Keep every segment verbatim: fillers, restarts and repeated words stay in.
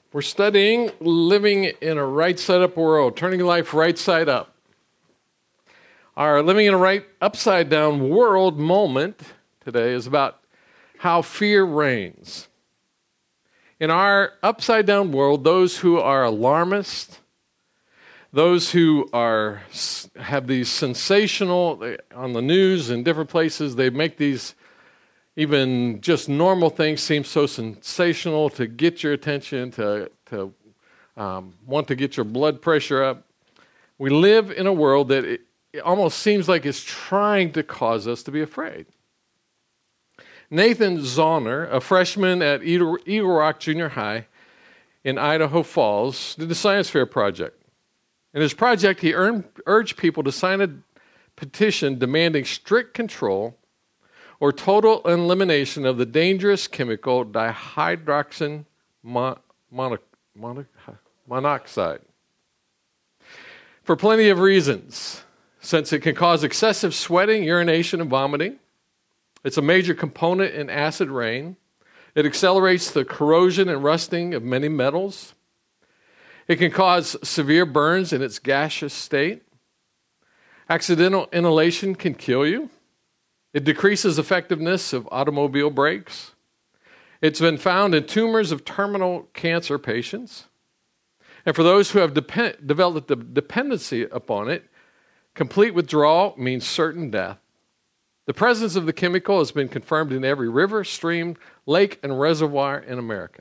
We're studying living in a right side up world, turning life right side up. Our living in a right upside down world moment today is about how fear reigns. In our upside down world, those who are alarmist, those who are have these sensational, on the news and different places, they make these even just normal things seem so sensational to get your attention, to, to um, want to get your blood pressure up. We live in a world that it, it almost seems like it's trying to cause us to be afraid. Nathan Zahner, a freshman at Eagle, Eagle Rock Junior High in Idaho Falls, did the Science Fair project. In his project, he earned, urged people to sign a petition demanding strict control or total elimination of the dangerous chemical dihydroxin mon- mono- mono- monoxide. For plenty of reasons, since it can cause excessive sweating, urination, and vomiting. It's a major component in acid rain. It accelerates the corrosion and rusting of many metals. It can cause severe burns in its gaseous state. Accidental inhalation can kill you. It decreases effectiveness of automobile brakes. It's been found in tumors of terminal cancer patients. And for those who have depend- developed a dependency upon it, complete withdrawal means certain death. The presence of the chemical has been confirmed in every river, stream, lake, and reservoir in America.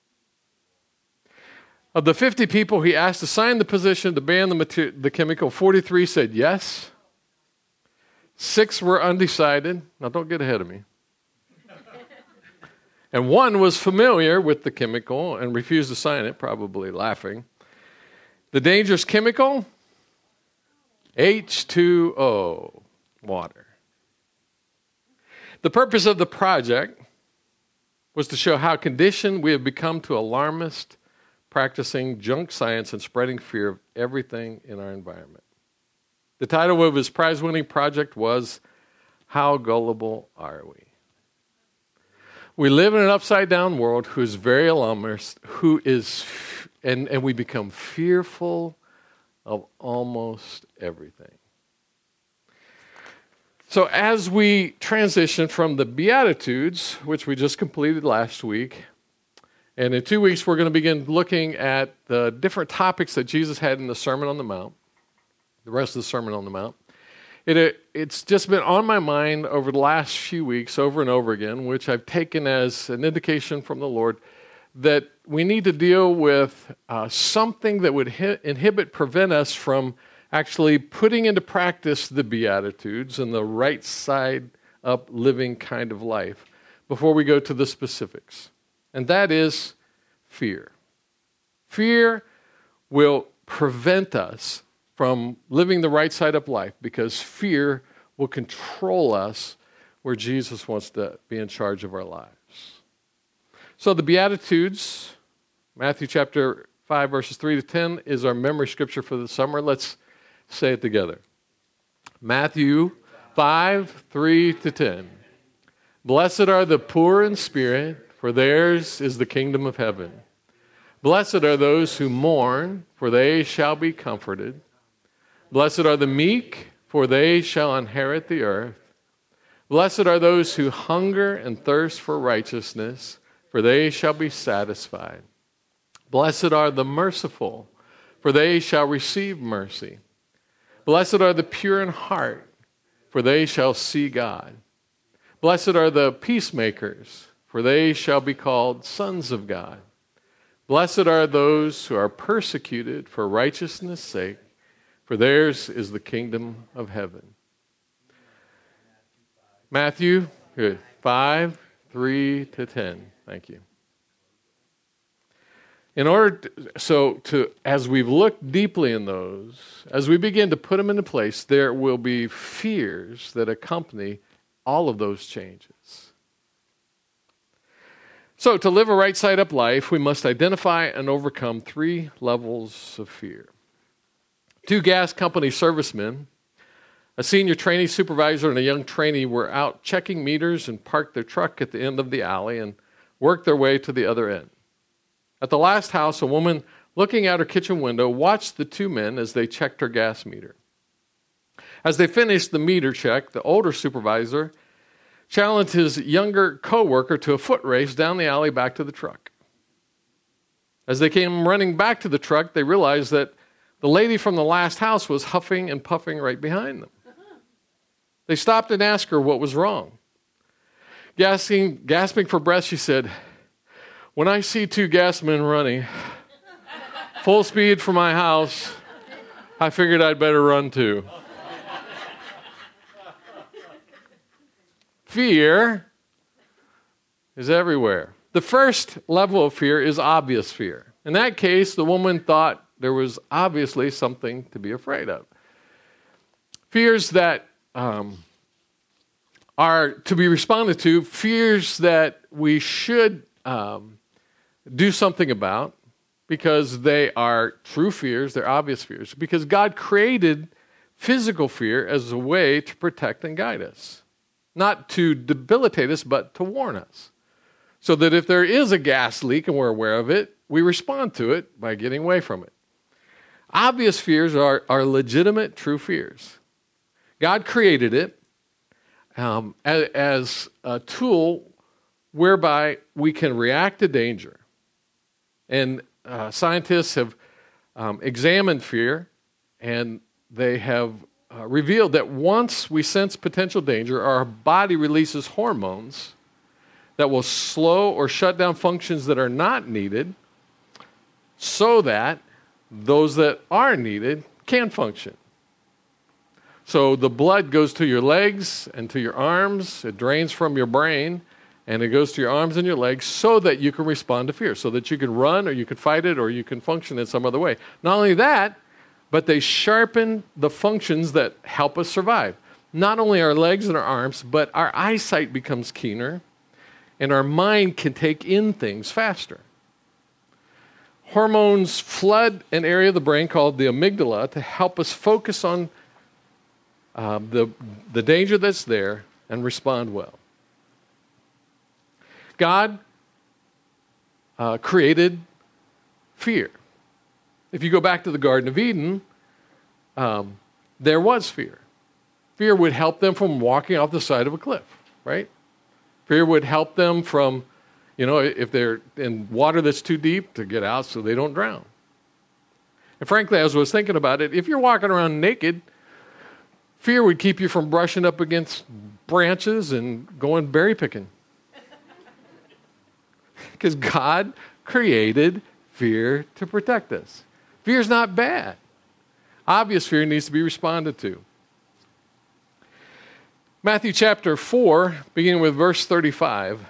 Of the fifty people he asked to sign the petition to ban the, mater- the chemical, forty-three said yes. Six were undecided. Now, don't get ahead of me. And one was familiar with the chemical and refused to sign it, probably laughing. The dangerous chemical? H two O, water. The purpose of the project was to show how conditioned we have become to alarmist, practicing junk science and spreading fear of everything in our environment. The title of his prize-winning project was, How Gullible Are We? We live in an upside-down world who is very alarmist, who is, and, and we become fearful of almost everything. So as we transition from the Beatitudes, which we just completed last week, and in two weeks we're going to begin looking at the different topics that Jesus had in the Sermon on the Mount, the rest of the Sermon on the Mount. It, it, it's just been on my mind over the last few weeks, over and over again, which I've taken as an indication from the Lord that we need to deal with uh, something that would hi- inhibit, prevent us from actually putting into practice the Beatitudes and the right side up living kind of life before we go to the specifics. And that is fear. Fear will prevent us from living the right side up life because fear will control us where Jesus wants to be in charge of our lives. So the Beatitudes, Matthew chapter five, verses three to ten, is our memory scripture for the summer. Let's say it together. Matthew five, three to ten. Blessed are the poor in spirit, for theirs is the kingdom of heaven. Blessed are those who mourn, for they shall be comforted. Blessed are the meek, for they shall inherit the earth. Blessed are those who hunger and thirst for righteousness, for they shall be satisfied. Blessed are the merciful, for they shall receive mercy. Blessed are the pure in heart, for they shall see God. Blessed are the peacemakers, for they shall be called sons of God. Blessed are those who are persecuted for righteousness' sake, for theirs is the kingdom of heaven. Matthew five, three to ten. Thank you. In order to, so to, as we've looked deeply in those, as we begin to put them into place, there will be fears that accompany all of those changes. So to live a right side up life, we must identify and overcome three levels of fear. Two gas company servicemen, a senior trainee supervisor and a young trainee, were out checking meters and parked their truck at the end of the alley and worked their way to the other end. At the last house, a woman looking out her kitchen window watched the two men as they checked her gas meter. As they finished the meter check, the older supervisor challenged his younger coworker to a foot race down the alley back to the truck. As they came running back to the truck, they realized that the lady from the last house was huffing and puffing right behind them. They stopped and asked her what was wrong. Gasping, gasping for breath, she said, "When I see two gas men running full speed for my house, I figured I'd better run too." Fear is everywhere. The first level of fear is obvious fear. In that case, the woman thought there was obviously something to be afraid of. Fears that um, are to be responded to, fears that we should um, do something about because they are true fears, they're obvious fears, because God created physical fear as a way to protect and guide us. Not to debilitate us, but to warn us. So that if there is a gas leak and we're aware of it, we respond to it by getting away from it. Obvious fears are, are legitimate, true fears. God created it um, as, as a tool whereby we can react to danger. And uh, scientists have um, examined fear, and they have Uh, revealed that once we sense potential danger, our body releases hormones that will slow or shut down functions that are not needed so that those that are needed can function. So the blood goes to your legs and to your arms, it drains from your brain, and it goes to your arms and your legs so that you can respond to fear, so that you can run or you can fight it or you can function in some other way. Not only that, but they sharpen the functions that help us survive. Not only our legs and our arms, but our eyesight becomes keener, and our mind can take in things faster. Hormones flood an area of the brain called the amygdala to help us focus on uh, the, the danger that's there and respond well. God uh, created fear. If you go back to the Garden of Eden, um, there was fear. Fear would help them from walking off the side of a cliff, right? Fear would help them from, you know, if they're in water that's too deep, to get out so they don't drown. And frankly, as I was thinking about it, if you're walking around naked, fear would keep you from brushing up against branches and going berry picking. Because God created fear to protect us. Fear is not bad. Obvious fear needs to be responded to. Matthew chapter four, beginning with verse thirty-five.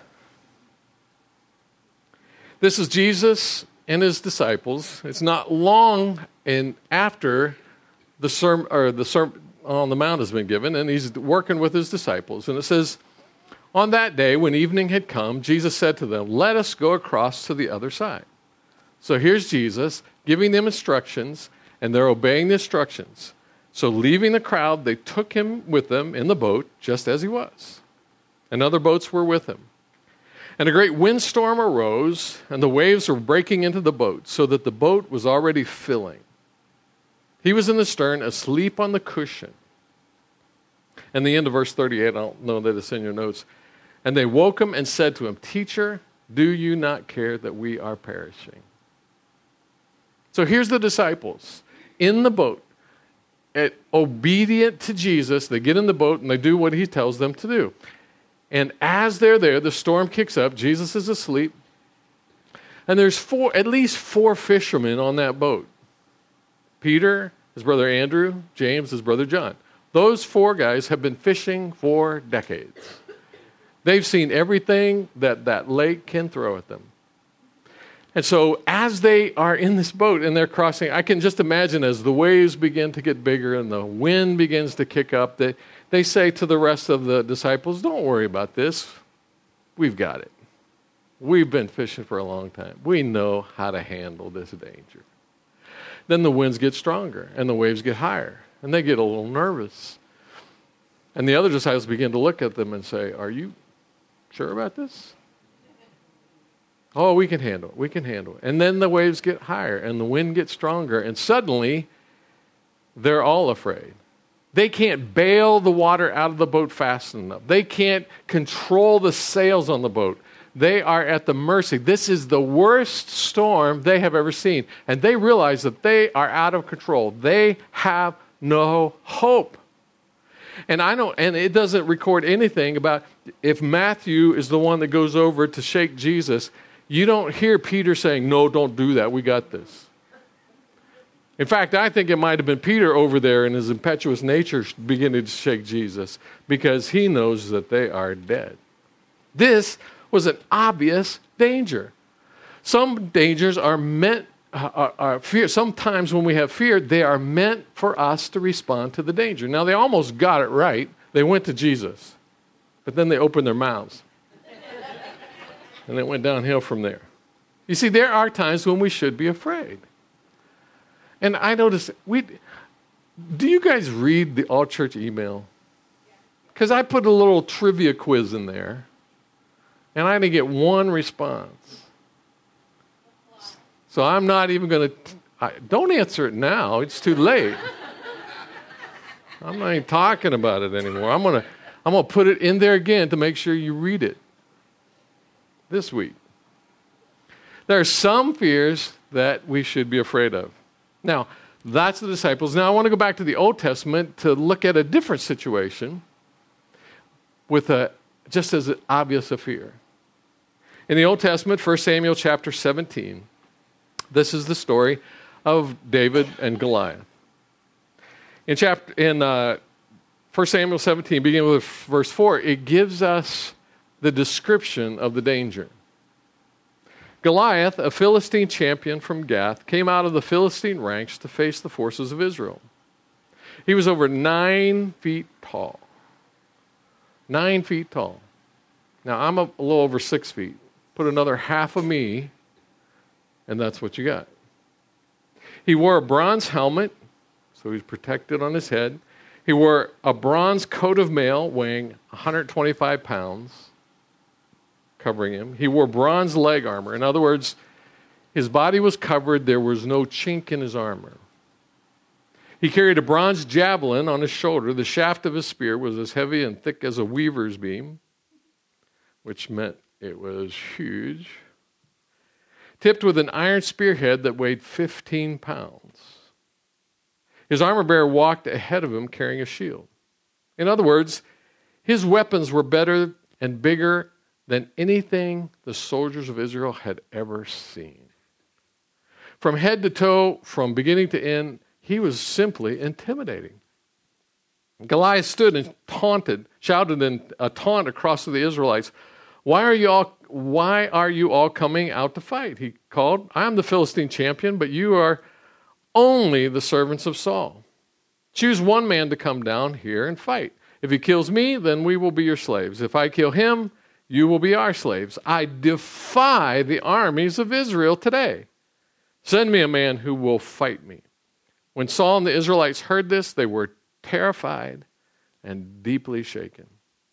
This is Jesus and his disciples. It's not long and after the sermon or the sermon on the Mount has been given, and he's working with his disciples. And it says, "On that day, when evening had come, Jesus said to them, 'Let us go across to the other side.'" So here's Jesus giving them instructions, and they're obeying the instructions. So leaving the crowd, they took him with them in the boat, just as he was. And other boats were with him. And a great windstorm arose, and the waves were breaking into the boat, so that the boat was already filling. He was in the stern, asleep on the cushion. And the end of verse thirty-eight, I don't know that it's in your notes. "And they woke him and said to him, 'Teacher, do you not care that we are perishing?'" So here's the disciples in the boat, at, obedient to Jesus. They get in the boat and they do what he tells them to do. And as they're there, the storm kicks up. Jesus is asleep. And there's four, at least four fishermen on that boat. Peter, his brother Andrew, James, his brother John. Those four guys have been fishing for decades. They've seen everything that that lake can throw at them. And so as they are in this boat and they're crossing, I can just imagine as the waves begin to get bigger and the wind begins to kick up, that they say to the rest of the disciples, "Don't worry about this. We've got it. We've been fishing for a long time. We know how to handle this danger." Then the winds get stronger and the waves get higher and they get a little nervous. And the other disciples begin to look at them and say, "Are you sure about this?" Oh, we can handle it. We can handle it. And then the waves get higher and the wind gets stronger. And suddenly, they're all afraid. They can't bail the water out of the boat fast enough. They can't control the sails on the boat. They are at the mercy. This is the worst storm they have ever seen. And they realize that they are out of control. They have no hope. And I don't, and it doesn't record anything about if Matthew is the one that goes over to shake Jesus. You don't hear Peter saying, "No, don't do that. We got this." In fact, I think it might have been Peter over there in his impetuous nature beginning to shake Jesus because he knows that they are dead. This was an obvious danger. Some dangers are meant, uh, are, are fear. Sometimes when we have fear, they are meant for us to respond to the danger. Now, they almost got it right. They went to Jesus, but then they opened their mouths. And it went downhill from there. You see, there are times when we should be afraid. And I noticed, we, do you guys read the All Church email? Because I put a little trivia quiz in there, and I didn't get one response. So I'm not even going to, don't answer it now. It's too late. I'm not even talking about it anymore. I'm going to I'm going to put it in there again to make sure you read it this week. There are some fears that we should be afraid of. Now, that's the disciples. Now, I want to go back to the Old Testament to look at a different situation with a just as obvious a fear. In the Old Testament, First Samuel chapter seventeen, this is the story of David and Goliath. In chapter in uh, First Samuel seventeen, beginning with verse four, it gives us the description of the danger. Goliath, a Philistine champion from Gath, came out of the Philistine ranks to face the forces of Israel. He was over nine feet tall. Nine feet tall. Now, I'm a, a little over six feet. Put another half of me, and that's what you got. He wore a bronze helmet, so he's protected on his head. He wore a bronze coat of mail weighing one hundred twenty-five pounds. Covering him. He wore bronze leg armor. In other words, his body was covered. There was no chink in his armor. He carried a bronze javelin on his shoulder. The shaft of his spear was as heavy and thick as a weaver's beam, which meant it was huge, tipped with an iron spearhead that weighed fifteen pounds. His armor bearer walked ahead of him carrying a shield. In other words, his weapons were better and bigger than anything the soldiers of Israel had ever seen. From head to toe, from beginning to end, he was simply intimidating. Goliath stood and taunted, shouted in a taunt across to the Israelites. Why are you all, why are you all coming out to fight? He called. I am the Philistine champion, but you are only the servants of Saul. Choose one man to come down here and fight. If he kills me, then we will be your slaves. If I kill him, you will be our slaves. I defy the armies of Israel today. Send me a man who will fight me. When Saul and the Israelites heard this, they were terrified and deeply shaken.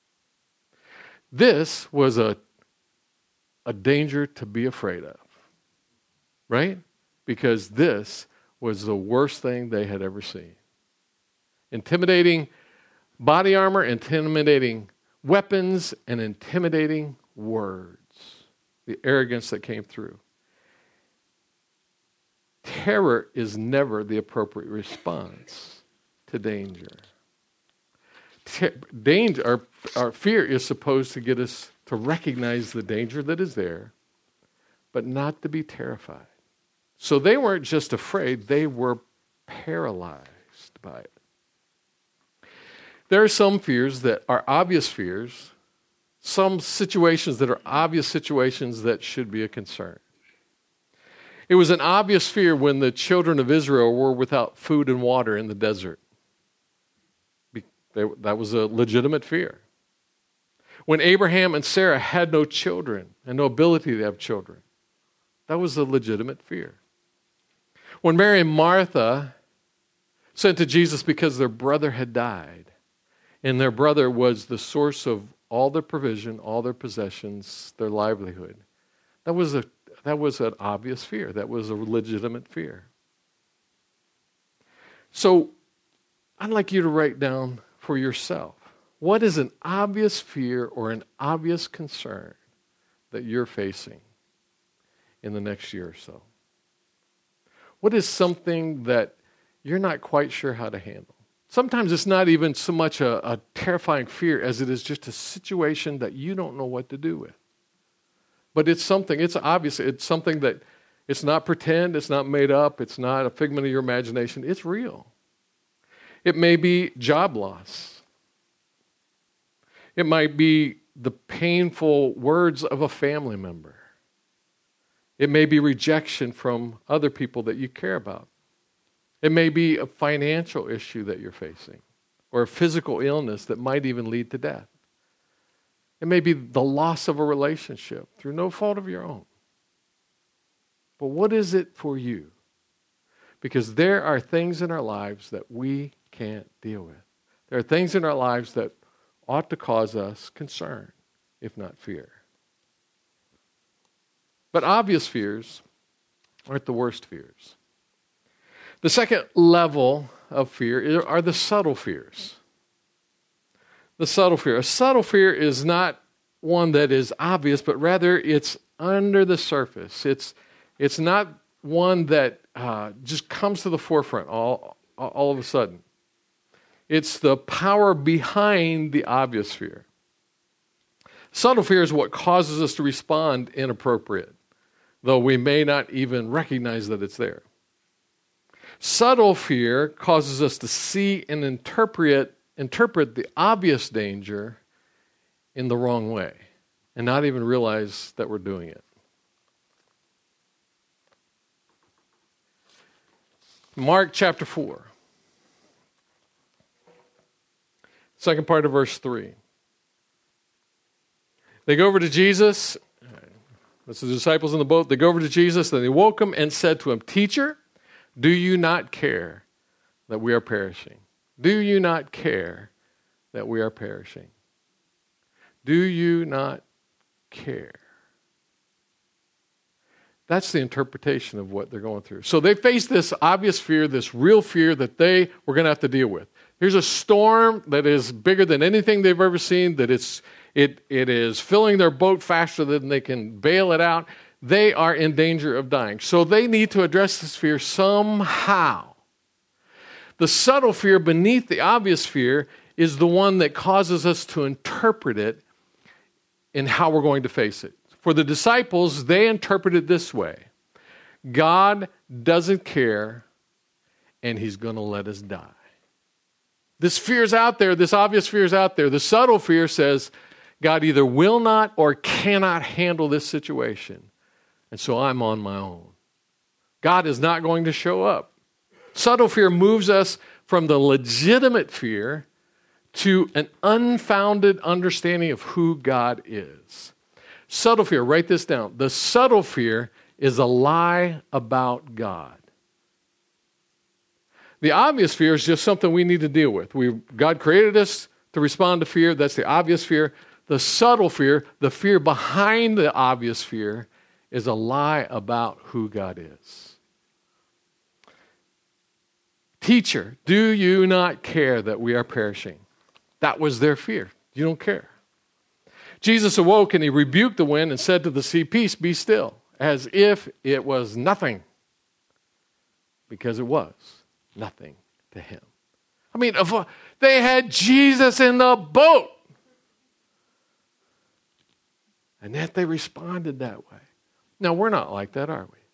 This was a, a danger to be afraid of, right? Because this was the worst thing they had ever seen. Intimidating body armor, intimidating weapons, and intimidating words. The arrogance that came through. Terror is never the appropriate response to danger. Te- danger, our, our fear is supposed to get us to recognize the danger that is there, but not to be terrified. So they weren't just afraid, they were paralyzed by it. There are some fears that are obvious fears, some situations that are obvious situations that should be a concern. It was an obvious fear when the children of Israel were without food and water in the desert. That was a legitimate fear. When Abraham and Sarah had no children and no ability to have children, that was a legitimate fear. When Mary and Martha sent to Jesus because their brother had died, and their brother was the source of all their provision, all their possessions, their livelihood, That was a that was an obvious fear. That was a legitimate fear. So I'd like you to write down for yourself, what is an obvious fear or an obvious concern that you're facing in the next year or so? What is something that you're not quite sure how to handle? Sometimes it's not even so much a, a terrifying fear as it is just a situation that you don't know what to do with. But it's something, it's obvious, it's something that it's not pretend, it's not made up, it's not a figment of your imagination, it's real. It may be job loss. It might be the painful words of a family member. It may be rejection from other people that you care about. It may be a financial issue that you're facing, or a physical illness that might even lead to death. It may be the loss of a relationship through no fault of your own. But what is it for you? Because there are things in our lives that we can't deal with. There are things in our lives that ought to cause us concern, if not fear. But obvious fears aren't the worst fears. The second level of fear are the subtle fears. The subtle fear. A subtle fear is not one that is obvious, but rather it's under the surface. It's it's not one that uh, just comes to the forefront all, all of a sudden. It's the power behind the obvious fear. Subtle fear is what causes us to respond inappropriate, though we may not even recognize that it's there. Subtle fear causes us to see and interpret interpret the obvious danger in the wrong way and not even realize that we're doing it. Mark chapter four, second part of verse three. They go over to Jesus. That's the disciples in the boat. They go over to Jesus, and they woke him and said to him, "Teacher, do you not care that we are perishing? Do you not care that we are perishing? Do you not care?" That's the interpretation of what they're going through. So they face this obvious fear, this real fear that they were going to have to deal with. Here's a storm that is bigger than anything they've ever seen, that it's it it is filling their boat faster than they can bail it out. They are in danger of dying. So they need to address this fear somehow. The subtle fear beneath the obvious fear is the one that causes us to interpret it in how we're going to face it. For the disciples, they interpret it this way: God doesn't care, and he's going to let us die. This fear is out there. This obvious fear is out there. The subtle fear says, God either will not or cannot handle this situation, and so I'm on my own. God is not going to show up. Subtle fear moves us from the legitimate fear to an unfounded understanding of who God is. Subtle fear, write this down. The subtle fear is a lie about God. The obvious fear is just something we need to deal with. We, God created us to respond to fear. That's the obvious fear. The subtle fear, the fear behind the obvious fear, is a lie about who God is. Teacher, do you not care that we are perishing? That was their fear. You don't care. Jesus awoke and he rebuked the wind and said to the sea, "Peace, be still," as if it was nothing. Because it was nothing to him. I mean, if they had Jesus in the boat, and yet they responded that way. Now, we're not like that, are we?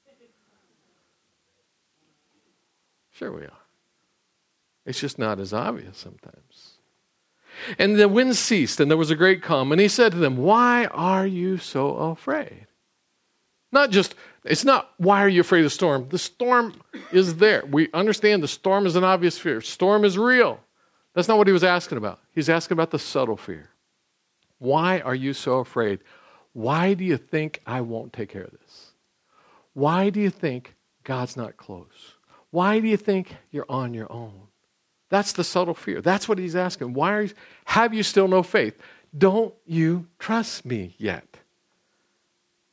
Sure we are. It's just not as obvious sometimes. And the wind ceased, and there was a great calm. And he said to them, "Why are you so afraid?" Not just, it's not, why are you afraid of the storm? The storm is there. We understand the storm is an obvious fear. Storm is real. That's not what he was asking about. He's asking about the subtle fear. Why are you so afraid? Why do you think I won't take care of this? Why do you think God's not close? Why do you think you're on your own? That's the subtle fear. That's what he's asking. Why are you, have you still no faith? Don't you trust me yet?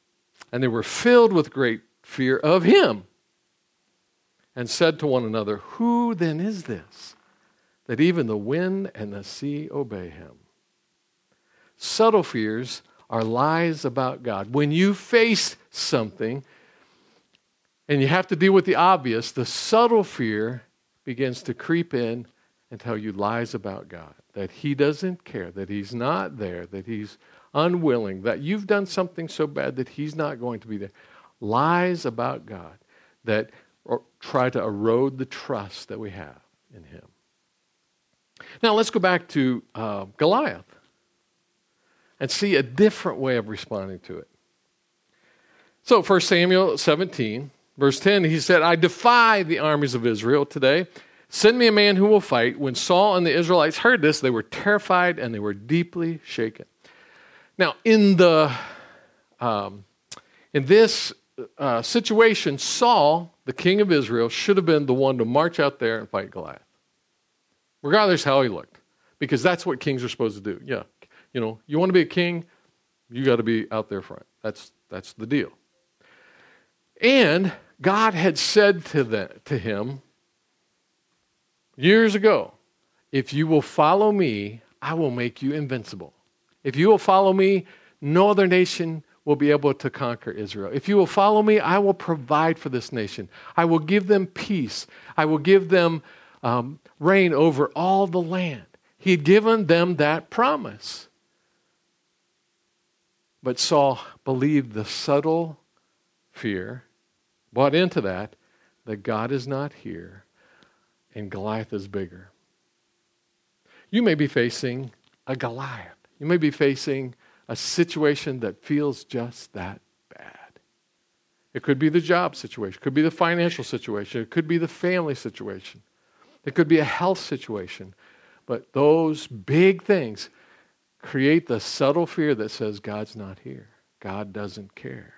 And they were filled with great fear of him and said to one another, who then is this, that even the wind and the sea obey him? Subtle fears are lies about God. When you face something and you have to deal with the obvious, the subtle fear begins to creep in and tell you lies about God, that he doesn't care, that he's not there, that he's unwilling, that you've done something so bad that he's not going to be there. Lies about God that try to erode the trust that we have in him. Now let's go back to uh, Goliath and see a different way of responding to it. So First Samuel seventeen, verse ten, he said, I defy the armies of Israel today. Send me a man who will fight. When Saul and the Israelites heard this, they were terrified and they were deeply shaken. Now, in the um, in this uh, situation, Saul, the king of Israel, should have been the one to march out there and fight Goliath, regardless how he looked, because that's what kings are supposed to do. Yeah, you know, you want to be a king, you got to be out there front. That's that's the deal. And God had said to the, to him years ago, if you will follow me, I will make you invincible. If you will follow me, no other nation will be able to conquer Israel. If you will follow me, I will provide for this nation. I will give them peace. I will give them um, reign over all the land. He had given them that promise. But Saul believed the subtle fear, bought into that, that God is not here and Goliath is bigger. You may be facing a Goliath. You may be facing a situation that feels just that bad. It could be the job situation. It could be the financial situation. It could be the family situation. It could be a health situation. But those big things create the subtle fear that says God's not here. God doesn't care.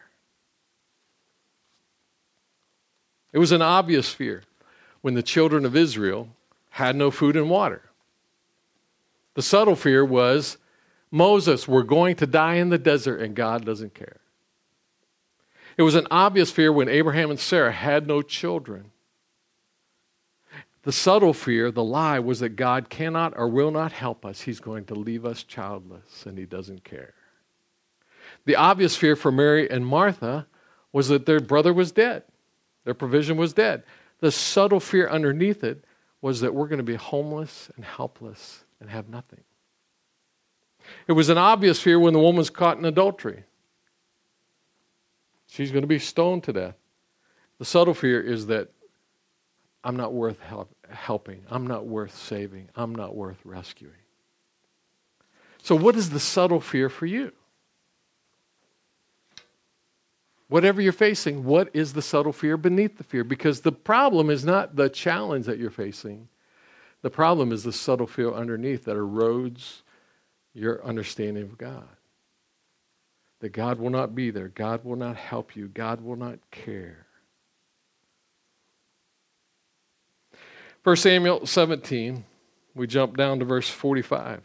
It was an obvious fear when the children of Israel had no food and water. The subtle fear was, Moses, we're going to die in the desert and God doesn't care. It was an obvious fear when Abraham and Sarah had no children. The subtle fear, the lie, was that God cannot or will not help us. He's going to leave us childless and he doesn't care. The obvious fear for Mary and Martha was that their brother was dead. Their provision was dead. The subtle fear underneath it was that we're going to be homeless and helpless and have nothing. It was an obvious fear when the woman was caught in adultery. She's going to be stoned to death. The subtle fear is that I'm not worth help, helping. I'm not worth saving. I'm not worth rescuing. So what is the subtle fear for you? Whatever you're facing, what is the subtle fear beneath the fear? Because the problem is not the challenge that you're facing. The problem is the subtle fear underneath that erodes your understanding of God. That God will not be there. God will not help you. God will not care. First Samuel seventeen, we jump down to verse forty-five.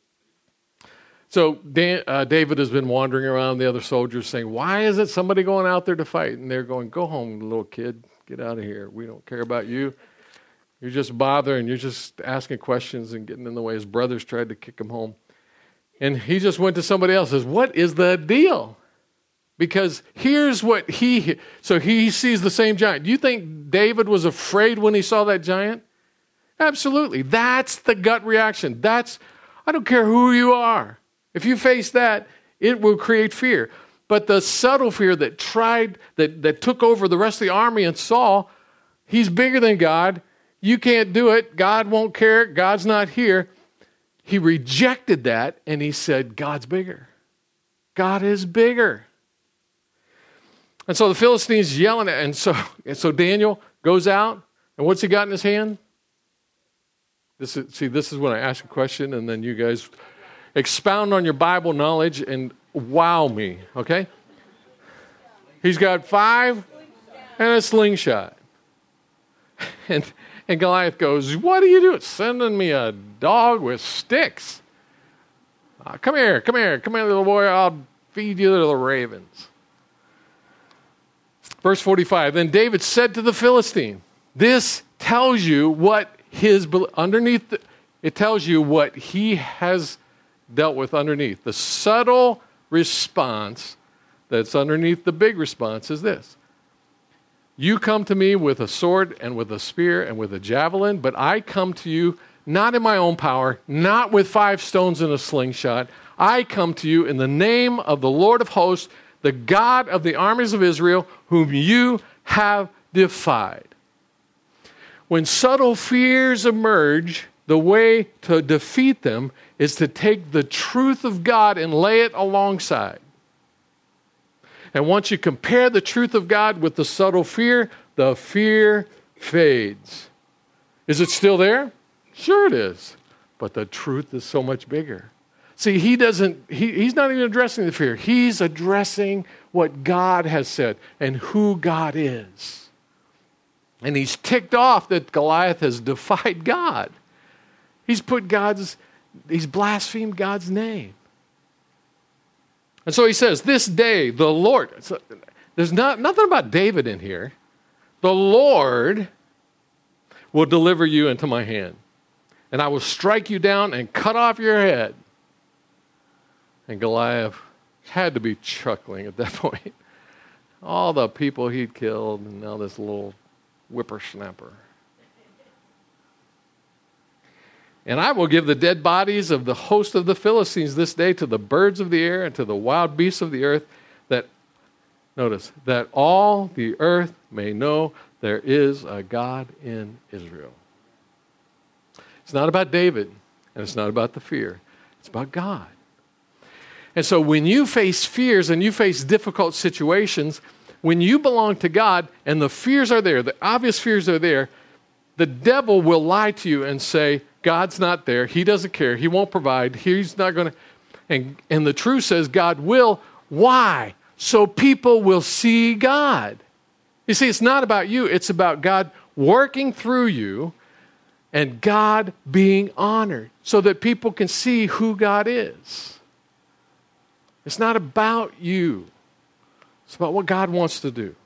So Dan, uh, David has been wandering around the other soldiers saying, why isn't somebody going out there to fight? And they're going, go home, little kid. Get out of here. We don't care about you. You're just bothering. You're just asking questions and getting in the way. His brothers tried to kick him home. And he just went to somebody else and says, what is the deal? Because here's what he, so he sees the same giant. Do you think David was afraid when he saw that giant? Absolutely. That's the gut reaction. That's, I don't care who you are. If you face that, it will create fear. But the subtle fear that tried, that, that took over the rest of the army and Saul, he's bigger than God. You can't do it. God won't care. God's not here. He rejected that and he said, God's bigger. God is bigger. And so the Philistines yelling at, and so, and so Daniel goes out, and what's he got in his hand? This is, see, this is when I ask a question, and then you guys expound on your Bible knowledge and wow me, okay? He's got five and a slingshot. And, and Goliath goes, what are you doing? Sending me a dog with sticks. Uh, come here, come here, come here, little boy. I'll feed you to the ravens. Verse forty-five, then David said to the Philistine, this tells you what his, underneath, the, it tells you what he has dealt with underneath. The subtle response that's underneath the big response is this. You come to me with a sword and with a spear and with a javelin, but I come to you not in my own power, not with five stones and a slingshot. I come to you in the name of the Lord of hosts, the God of the armies of Israel, whom you have defied. When subtle fears emerge, the way to defeat them is to take the truth of God and lay it alongside. And once you compare the truth of God with the subtle fear, the fear fades. Is it still there? Sure it is. But the truth is so much bigger. See, he doesn't, he, he's not even addressing the fear. He's addressing what God has said and who God is. And he's ticked off that Goliath has defied God. He's put God's, he's blasphemed God's name. And so he says, this day, the Lord, so there's not, nothing about David in here. The Lord will deliver you into my hand, and I will strike you down and cut off your head. And Goliath had to be chuckling at that point. All the people he'd killed, and now this little whippersnapper. And I will give the dead bodies of the host of the Philistines this day to the birds of the air and to the wild beasts of the earth, that, notice, that all the earth may know there is a God in Israel. It's not about David, and it's not about the fear. It's about God. And so when you face fears and you face difficult situations, when you belong to God and the fears are there, the obvious fears are there, the devil will lie to you and say, God's not there. He doesn't care. He won't provide. He's not going to. And, and the truth says God will. Why? So people will see God. You see, it's not about you. It's about God working through you and God being honored so that people can see who God is. It's not about you. It's about what God wants to do.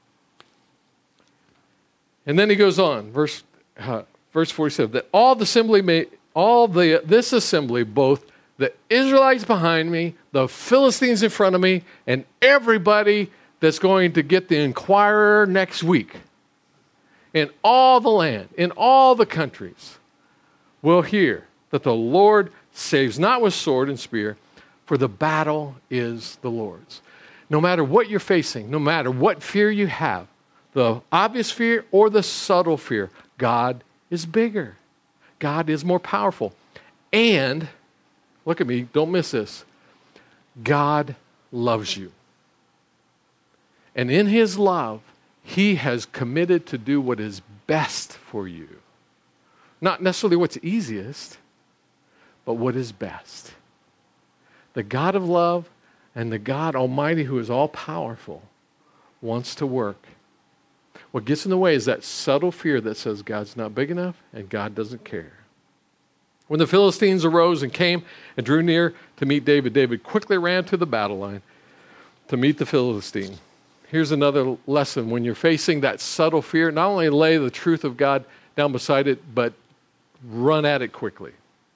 And then he goes on, verse uh, verse forty-seven, that all the assembly may, all the this assembly, both the Israelites behind me, the Philistines in front of me, and everybody that's going to get the Inquirer next week, in all the land, in all the countries, will hear that the Lord saves not with sword and spear, for the battle is the Lord's. No matter what you're facing, no matter what fear you have, the obvious fear or the subtle fear, God is bigger. God is more powerful. And, look at me, don't miss this, God loves you. And in his love, he has committed to do what is best for you. Not necessarily what's easiest, but what is best. The God of love and the God Almighty, who is all-powerful, wants to work. What gets in the way is that subtle fear that says God's not big enough and God doesn't care. When the Philistines arose and came and drew near to meet David, David quickly ran to the battle line to meet the Philistine. Here's another lesson. When you're facing that subtle fear, not only lay the truth of God down beside it, but run at it quickly.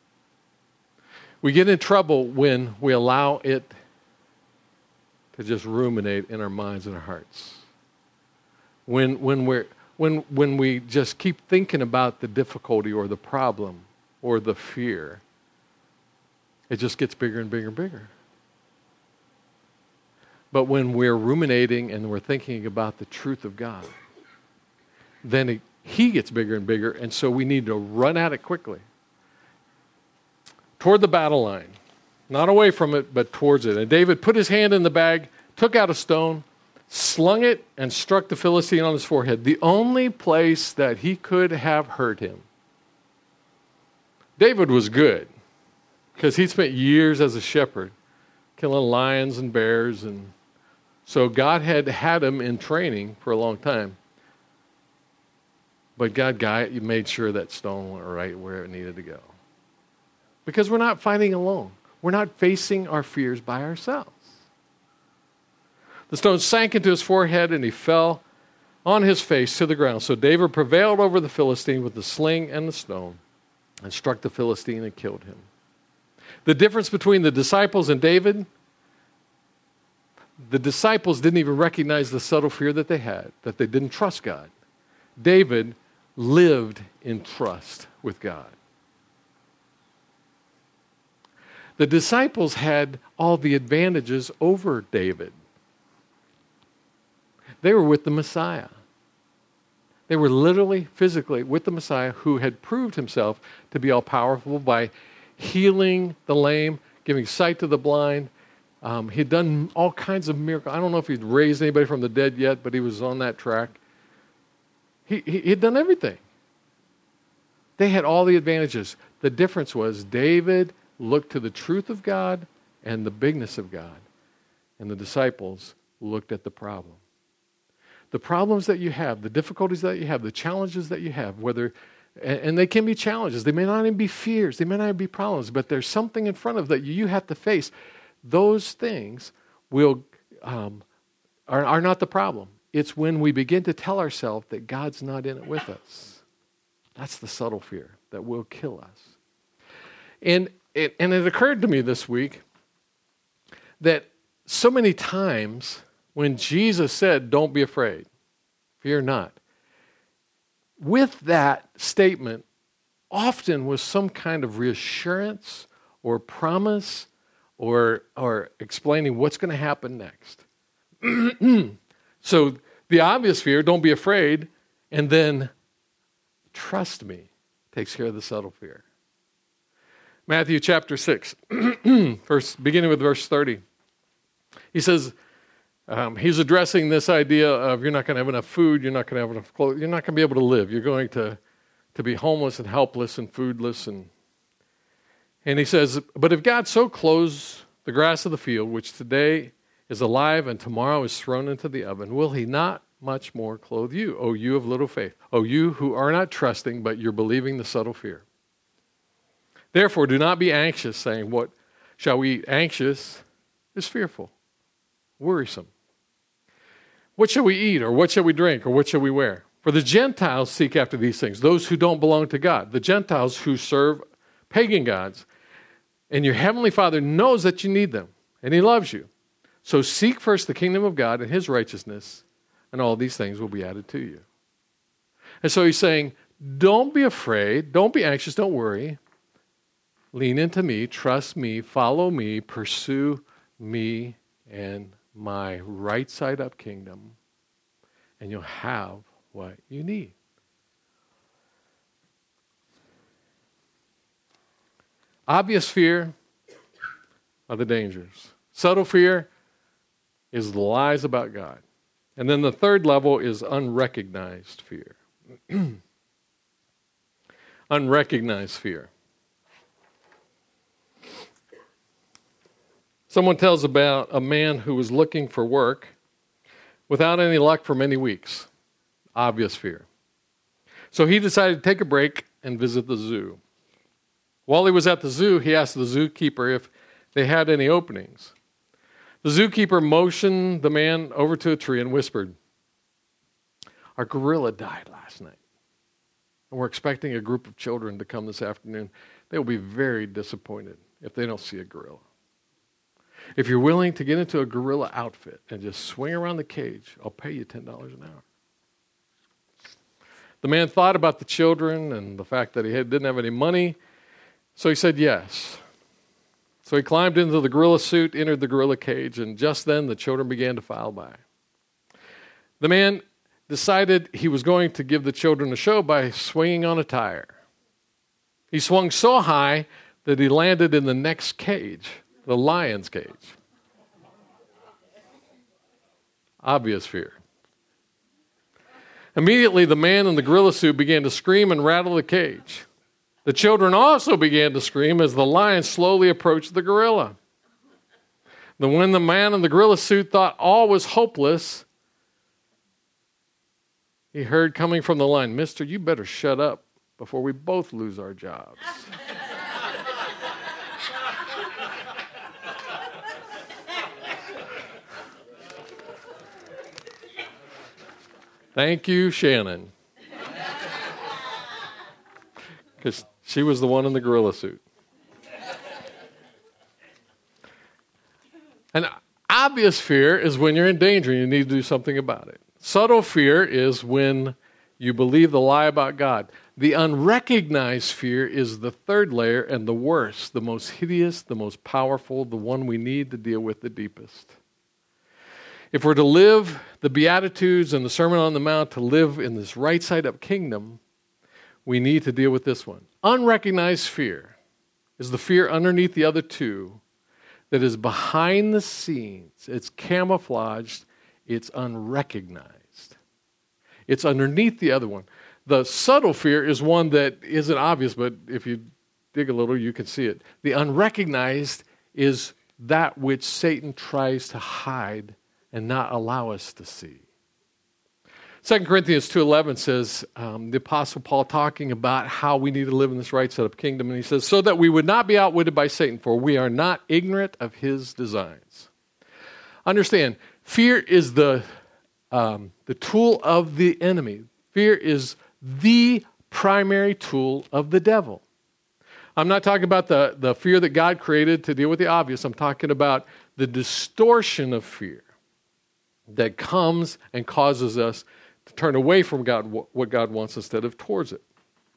We get in trouble when we allow it to just ruminate in our minds and our hearts. When, when, we're, when, when we just keep thinking about the difficulty or the problem or the fear, it just gets bigger and bigger and bigger. But when we're ruminating and we're thinking about the truth of God, then it, he gets bigger and bigger, and so we need to run at it quickly. Toward the battle line. Not away from it, but towards it. And David put his hand in the bag, took out a stone, slung it, and struck the Philistine on his forehead, the only place that he could have hurt him. David was good, because he spent years as a shepherd, killing lions and bears, and so God had had him in training for a long time. But God guy, made sure that stone went right where it needed to go. Because we're not fighting alone. We're not facing our fears by ourselves. The stone sank into his forehead, and he fell on his face to the ground. So David prevailed over the Philistine with the sling and the stone, and struck the Philistine and killed him. The difference between the disciples and David, the disciples didn't even recognize the subtle fear that they had, that they didn't trust God. David lived in trust with God. The disciples had all the advantages over David. They were with the Messiah. They were literally, physically with the Messiah, who had proved himself to be all-powerful by healing the lame, giving sight to the blind. Um, he'd done all kinds of miracles. I don't know if he'd raised anybody from the dead yet, but he was on that track. He, he, he'd done everything. They had all the advantages. The difference was David looked to the truth of God and the bigness of God, and the disciples looked at the problem. The problems that you have, the difficulties that you have, the challenges that you have, whether, and, and they can be challenges. They may not even be fears. They may not even be problems, but there's something in front of that you have to face. Those things will um, are, are not the problem. It's when we begin to tell ourselves that God's not in it with us. That's the subtle fear that will kill us. And it, and it occurred to me this week that so many times when Jesus said, "Don't be afraid, fear not," with that statement often was some kind of reassurance or promise or, or explaining what's going to happen next. So the obvious fear, don't be afraid, and then trust me, takes care of the subtle fear. Matthew chapter six, verse, beginning with verse thirty. He says, um, he's addressing this idea of you're not going to have enough food, you're not going to have enough clothes, you're not going to be able to live. You're going to, to be homeless and helpless and foodless. And, and he says, but if God so clothes the grass of the field, which today is alive and tomorrow is thrown into the oven, will he not much more clothe you, O you of little faith? O you who are not trusting, but you're believing the subtle fear. Therefore, do not be anxious, saying, what shall we eat? Anxious is fearful, worrisome. What shall we eat, or what shall we drink, or what shall we wear? For the Gentiles seek after these things, those who don't belong to God, the Gentiles who serve pagan gods. And your heavenly Father knows that you need them, and he loves you. So seek first the kingdom of God and his righteousness, and all these things will be added to you. And so he's saying, don't be afraid, don't be anxious, don't worry. Lean into me, trust me, follow me, pursue me and my right side up kingdom, and you'll have what you need. Obvious fear are the dangers. Subtle fear is the lies about God. And then the third level is unrecognized fear. Unrecognized fear. Someone tells about a man who was looking for work without any luck for many weeks. Obvious fear. So he decided to take a break and visit the zoo. While he was at the zoo, he asked the zookeeper if they had any openings. The zookeeper motioned the man over to a tree and whispered, "Our gorilla died last night, and we're expecting a group of children to come this afternoon. They will be very disappointed if they don't see a gorilla. If you're willing to get into a gorilla outfit and just swing around the cage, I'll pay you ten dollars an hour." The man thought about the children and the fact that he had, didn't have any money, so he said yes. So he climbed into the gorilla suit, entered the gorilla cage, and just then the children began to file by. The man decided he was going to give the children a show by swinging on a tire. He swung so high that he landed in the next cage, the lion's cage. Obvious fear. Immediately, the man in the gorilla suit began to scream and rattle the cage. The children also began to scream as the lion slowly approached the gorilla. Then when the man in the gorilla suit thought all was hopeless, he heard coming from the lion, "Mister, you better shut up before we both lose our jobs." Thank you, Shannon. Because she was the one in the gorilla suit. An obvious fear is when you're in danger and you need to do something about it. Subtle fear is when you believe the lie about God. The unrecognized fear is the third layer and the worst, the most hideous, the most powerful, the one we need to deal with the deepest. If we're to live the Beatitudes and the Sermon on the Mount, to live in this right side up kingdom, we need to deal with this one. Unrecognized fear is the fear underneath the other two that is behind the scenes. It's camouflaged. It's unrecognized. It's underneath the other one. The subtle fear is one that isn't obvious, but if you dig a little, you can see it. The unrecognized is that which Satan tries to hide and not allow us to see. Second Corinthians two eleven says, um, the Apostle Paul talking about how we need to live in this right side of kingdom, and he says, so that we would not be outwitted by Satan, for we are not ignorant of his designs. Understand, fear is the, um, the tool of the enemy. Fear is the primary tool of the devil. I'm not talking about the, the fear that God created to deal with the obvious. I'm talking about the distortion of fear that comes and causes us to turn away from God, what God wants, instead of towards it.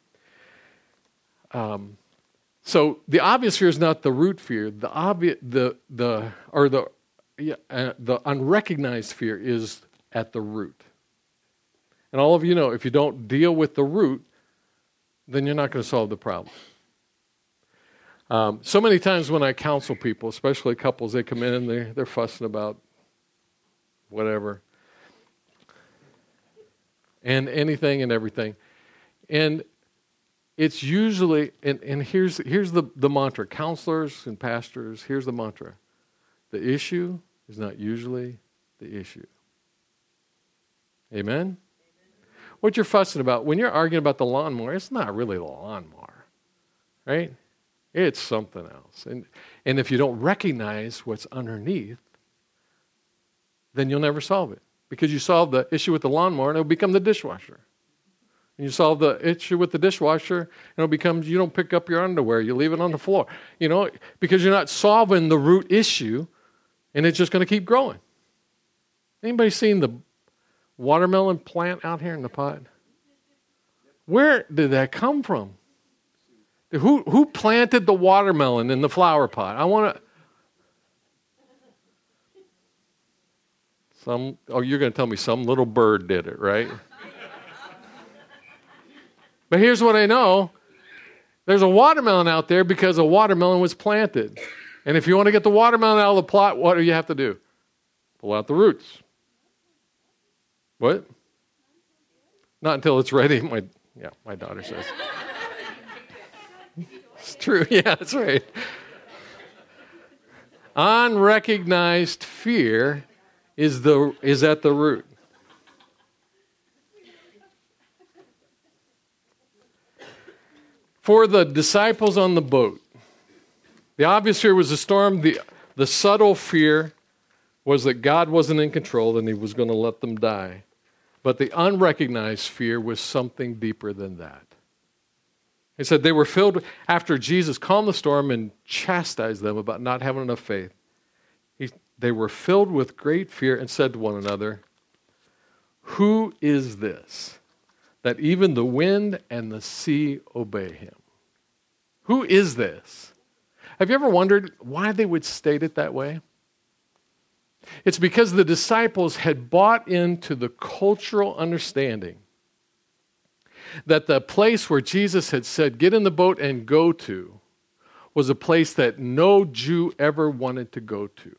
Um, so the obvious fear is not the root fear. The obvious, the the or the yeah, uh, the unrecognized fear is at the root. And all of you know, if you don't deal with the root, then you're not going to solve the problem. Um, so many times when I counsel people, especially couples, they come in and they they're fussing about whatever, and anything and everything. And it's usually, and, and here's here's the, the mantra, counselors and pastors, here's the mantra. The issue is not usually the issue. Amen? Amen? What you're fussing about, when you're arguing about the lawnmower, it's not really the lawnmower, right? It's something else. And, and if you don't recognize what's underneath, then you'll never solve it. Because you solve the issue with the lawnmower and it'll become the dishwasher. And you solve the issue with the dishwasher and it'll become you don't pick up your underwear, you leave it on the floor. You know, because you're not solving the root issue and it's just going to keep growing. Anybody seen the watermelon plant out here in the pot? Where did that come from? Who who planted the watermelon in the flower pot? I want to... Some, oh, you're going to tell me some little bird did it, right? But here's what I know. There's a watermelon out there because a watermelon was planted. And if you want to get the watermelon out of the plot, what do you have to do? Pull out the roots. What? Not until it's ready. My, yeah, my daughter says. It's true. Yeah, that's right. Unrecognized fear is the is at the root. For the disciples on the boat, the obvious fear was the storm. The, the subtle fear was that God wasn't in control and he was going to let them die. But the unrecognized fear was something deeper than that. He said they were filled, after Jesus calmed the storm and chastised them about not having enough faith, he, they were filled with great fear and said to one another, "Who is this, that even the wind and the sea obey him?" Who is this? Have you ever wondered why they would state it that way? It's because the disciples had bought into the cultural understanding that the place where Jesus had said, "Get in the boat and go to," was a place that no Jew ever wanted to go to.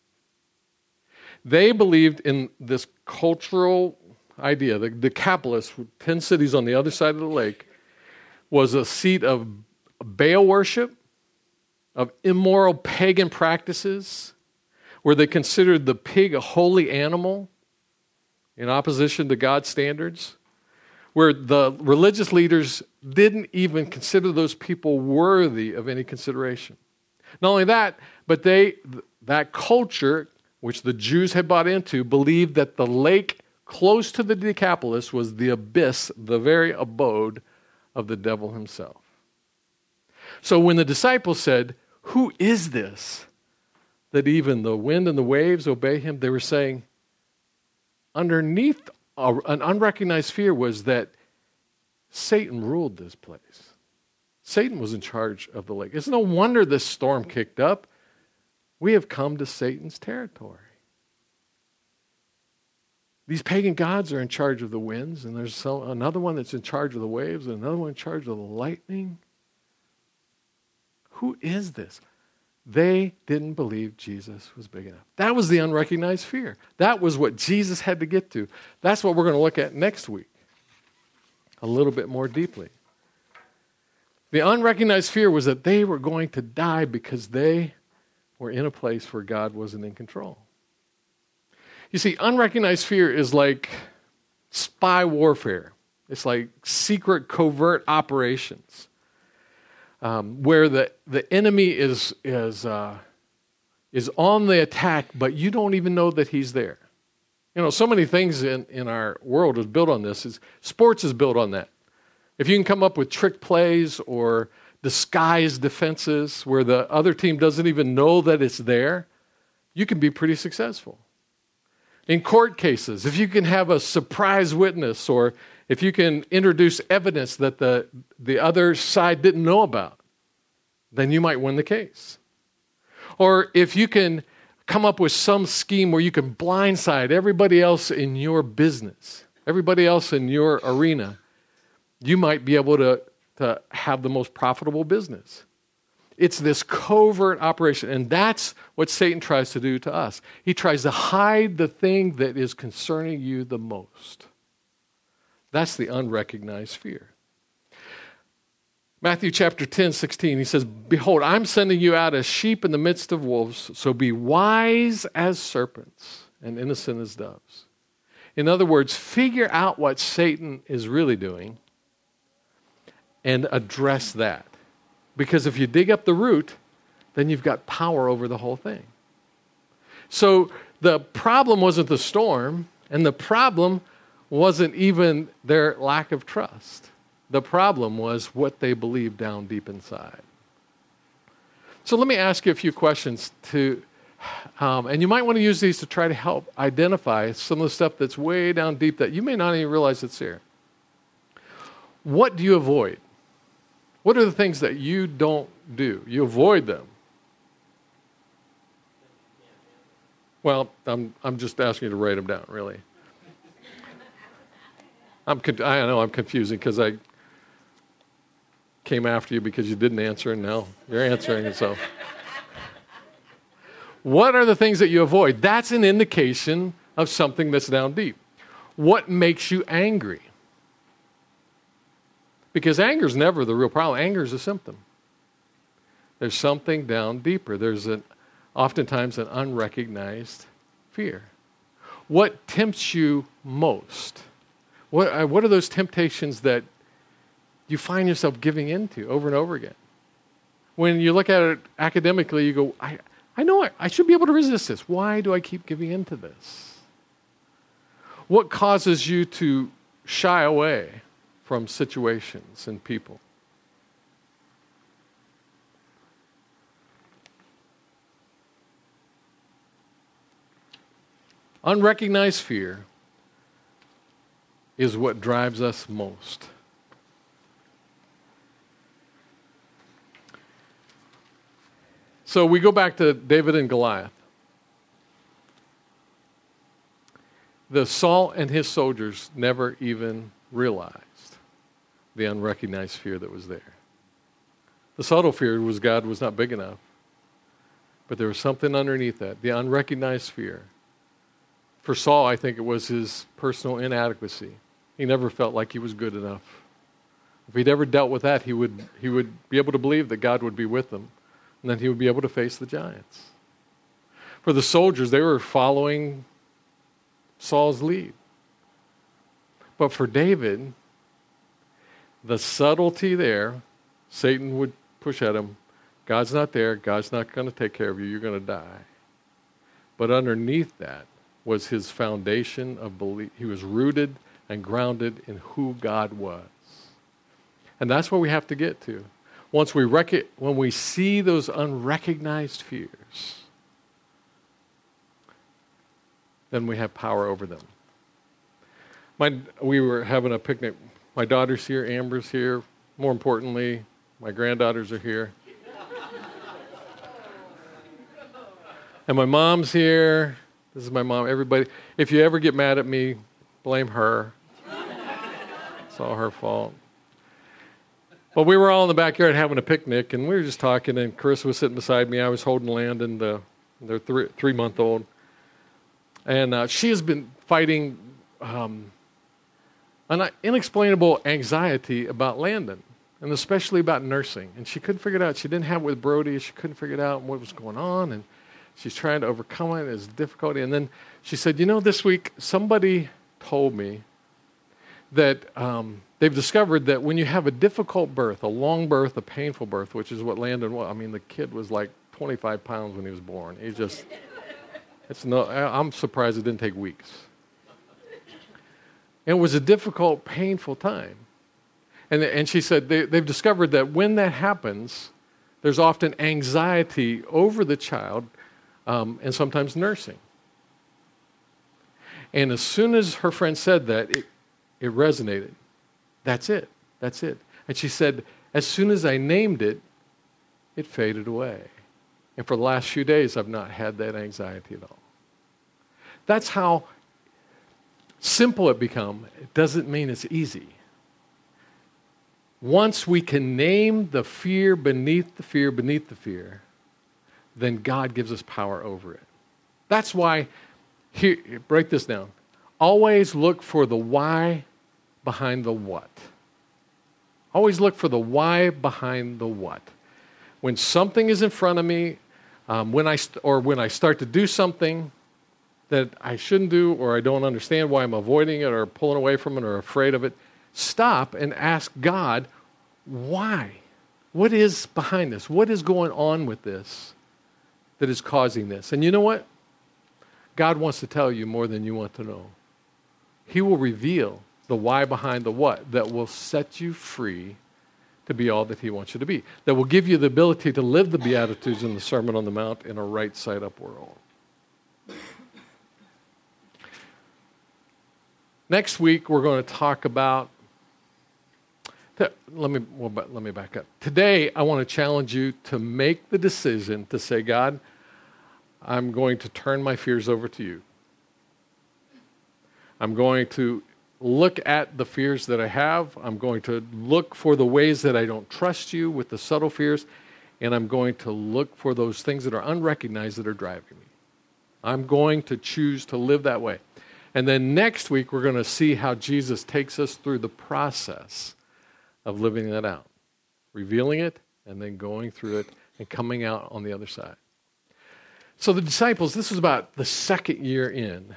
They believed in this cultural idea. The Decapolis, ten cities on the other side of the lake, was a seat of Baal worship, of immoral pagan practices, where they considered the pig a holy animal in opposition to God's standards, where the religious leaders didn't even consider those people worthy of any consideration. Not only that, but they that culture, which the Jews had bought into, believed that the lake close to the Decapolis was the abyss, the very abode of the devil himself. So when the disciples said, "Who is this that even the wind and the waves obey him?" they were saying, underneath a, an unrecognized fear was that Satan ruled this place. Satan was in charge of the lake. It's no wonder this storm kicked up. We have come to Satan's territory. These pagan gods are in charge of the winds, and there's some, another one that's in charge of the waves, and another one in charge of the lightning. Who is this? They didn't believe Jesus was big enough. That was the unrecognized fear. That was what Jesus had to get to. That's what we're going to look at next week, a little bit more deeply. The unrecognized fear was that they were going to die because they were in a place where God wasn't in control. You see, unrecognized fear is like spy warfare. It's like secret, covert operations um, where the, the enemy is, is, uh, is on the attack, but you don't even know that he's there. You know, so many things in, in our world is built on this. Is sports is built on that. If you can come up with trick plays or disguised defenses where the other team doesn't even know that it's there, you can be pretty successful. In court cases, if you can have a surprise witness or if you can introduce evidence that the, the other side didn't know about, then you might win the case. Or if you can come up with some scheme where you can blindside everybody else in your business, everybody else in your arena, you might be able to, to have the most profitable business. It's this covert operation, and that's what Satan tries to do to us. He tries to hide the thing that is concerning you the most. That's the unrecognized fear. Matthew chapter ten, sixteen, he says, "Behold, I'm sending you out as sheep in the midst of wolves, so be wise as serpents and innocent as doves." In other words, figure out what Satan is really doing and address that. Because if you dig up the root, then you've got power over the whole thing. So the problem wasn't the storm, and the problem wasn't even their lack of trust. The problem was what they believed down deep inside. So let me ask you a few questions to, um, and you might want to use these to try to help identify some of the stuff that's way down deep that you may not even realize it's there. What do you avoid? What are the things that you don't do? You avoid them. Well, I'm I'm just asking you to write them down, really. I'm con- I know I'm confusing because I came after you because you didn't answer, and now you're answering it. So, what are the things that you avoid? That's an indication of something that's down deep. What makes you angry? Because anger is never the real problem. Anger is a symptom. There's something down deeper. There's an, oftentimes an unrecognized fear. What tempts you most? What, what are those temptations that you find yourself giving into over and over again? When you look at it academically, you go, I, I know I, I should be able to resist this. Why do I keep giving into this? What causes you to shy away from situations and people? Unrecognized fear is what drives us most. So we go back to David and Goliath. The Saul and his soldiers never even realized the unrecognized fear that was there. The subtle fear was God was not big enough. But there was something underneath that, the unrecognized fear. For Saul, I think it was his personal inadequacy. He never felt like he was good enough. If he'd ever dealt with that, he would he would be able to believe that God would be with him, and then he would be able to face the giants. For the soldiers, they were following Saul's lead. But for David, the subtlety there, Satan would push at him, God's not there, God's not going to take care of you, you're going to die. But underneath that was his foundation of belief. He was rooted and grounded in who God was. And that's where we have to get to. Once we rec- when we see those unrecognized fears, then we have power over them. My, we were having a picnic. My daughter's here, Amber's here. More importantly, my granddaughters are here. And my mom's here. This is my mom. Everybody, if you ever get mad at me, blame her. It's all her fault. But we were all in the backyard having a picnic, and we were just talking, and Carissa was sitting beside me. I was holding Landon, the, their three, three-month-old. And uh, she has been fighting um, an inexplainable anxiety about Landon, and especially about nursing. And she couldn't figure it out. She didn't have it with Brody. She couldn't figure it out what was going on, and she's trying to overcome it. It's difficulty. And then she said, you know, this week somebody told me that um, they've discovered that when you have a difficult birth, a long birth, a painful birth, which is what Landon was. I mean, the kid was like twenty-five pounds when he was born. He just, it's no, I'm surprised it didn't take weeks. And it was a difficult, painful time. And, and she said they, they've discovered that when that happens, there's often anxiety over the child, um, and sometimes nursing. And as soon as her friend said that, it, it resonated. That's it. That's it. And she said, as soon as I named it, it faded away. And for the last few days, I've not had that anxiety at all. That's how simple it becomes. It doesn't mean it's easy. Once we can name the fear beneath the fear beneath the fear, then God gives us power over it. That's why, here, break this down. Always look for the why behind the what. Always look for the why behind the what. When something is in front of me, um, when I st- or when I start to do something that I shouldn't do, or I don't understand why I'm avoiding it or pulling away from it or afraid of it, stop and ask God, why? What is behind this? What is going on with this that is causing this? And you know what? God wants to tell you more than you want to know. He will reveal the why behind the what that will set you free to be all that He wants you to be, that will give you the ability to live the Beatitudes in the Sermon on the Mount in a right side up world. Next week, we're going to talk about, let me, well, let me back up. Today, I want to challenge you to make the decision to say, God, I'm going to turn my fears over to you. I'm going to look at the fears that I have. I'm going to look for the ways that I don't trust you with the subtle fears, and I'm going to look for those things that are unrecognized that are driving me. I'm going to choose to live that way. And then next week, we're going to see how Jesus takes us through the process of living that out, revealing it, and then going through it and coming out on the other side. So the disciples, this is about the second year in.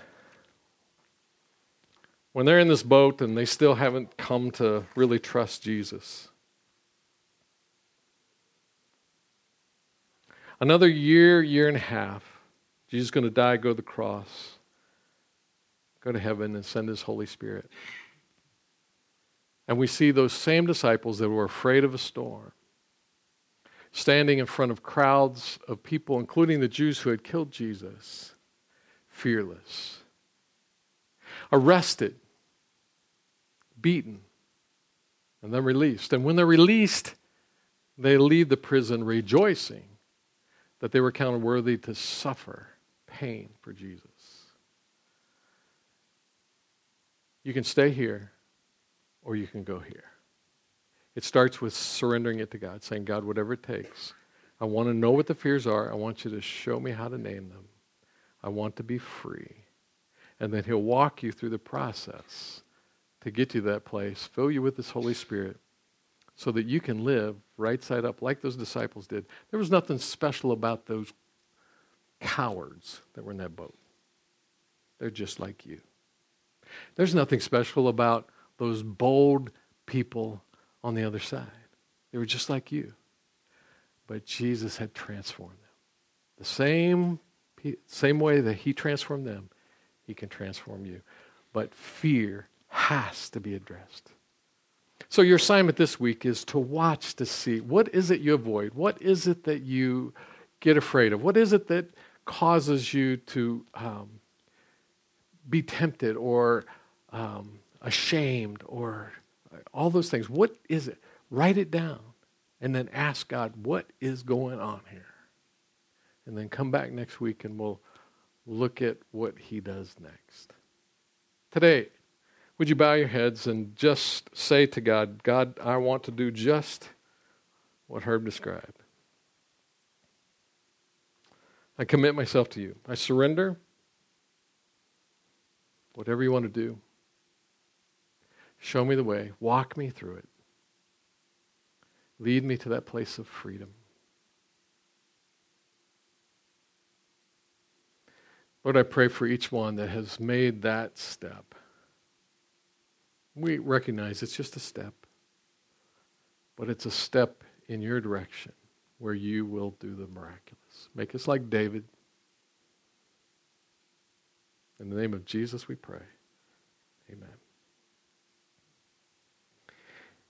When they're in this boat and they still haven't come to really trust Jesus. Another year, year and a half, Jesus is going to die, go to the cross, go to heaven and send His Holy Spirit. And we see those same disciples that were afraid of a storm, standing in front of crowds of people, including the Jews who had killed Jesus, fearless, arrested, beaten, and then released. And when they're released, they leave the prison rejoicing that they were counted worthy to suffer pain for Jesus. You can stay here, or you can go here. It starts with surrendering it to God, saying, God, whatever it takes, I want to know what the fears are. I want you to show me how to name them. I want to be free. And then He'll walk you through the process to get you to that place, fill you with His Holy Spirit, so that you can live right side up like those disciples did. There was nothing special about those cowards that were in that boat. They're just like you. There's nothing special about those bold people on the other side. They were just like you. But Jesus had transformed them. The same, same way that He transformed them, He can transform you. But fear has to be addressed. So your assignment this week is to watch to see, what is it you avoid? What is it that you get afraid of? What is it that causes you to um, be tempted or um, ashamed or all those things? What is it? Write it down and then ask God, what is going on here? And then come back next week and we'll look at what he does next. Today, would you bow your heads and just say to God, God, I want to do just what Herb described. I commit myself to you. I surrender. Whatever you want to do. Show me the way. Walk me through it. Lead me to that place of freedom. Lord, I pray for each one that has made that step. We recognize it's just a step, but it's a step in your direction where you will do the miraculous. Make us like David. In the name of Jesus we pray. Amen.